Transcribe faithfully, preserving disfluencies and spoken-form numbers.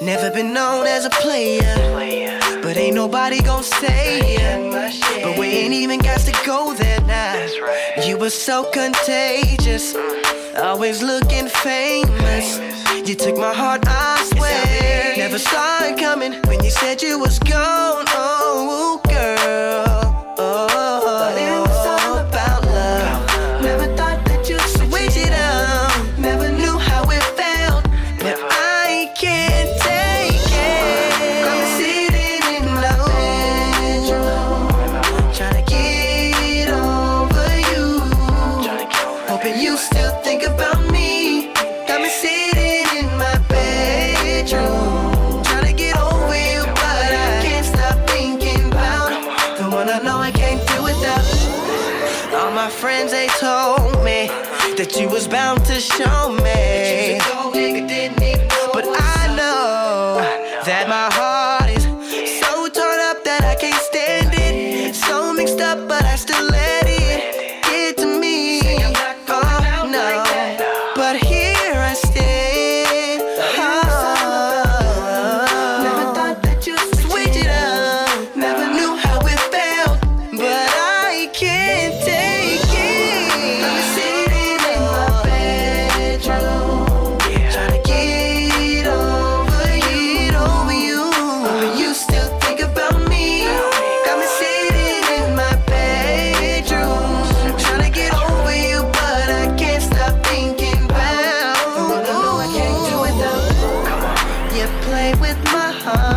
Never been known as a player, but ain't nobody gon' say it. But we ain't even got to go there now. You were so contagious, always looking famous. You took my heart, I swear. Never saw it coming when you said you was gone. Oh, girl. Oh, but it was all about love. Never thought that you'd switch it up. Never knew how it felt, but I can't take it. I'm sitting in my bedroom, trying to get over you. Hoping you still think about me. Got me sitting in my bedroom, trying to get over you, but I can't stop thinking about the one I know I can't do without. All my friends, they told me that you was bound to show me, but I know that my heart is so torn up that I can't stand it. So mixed up, but I still let it get to me. Oh no, but here I stand. Oh, never thought that you'd switch it up. Never knew how it felt, but I can't take it. I'm sitting in my bedroom, trying to get over you, over you. But you still think about me. Got me sitting in my bedroom, trying to get over you, but I can't stop thinking about the one I know I can't do without. You play with my heart.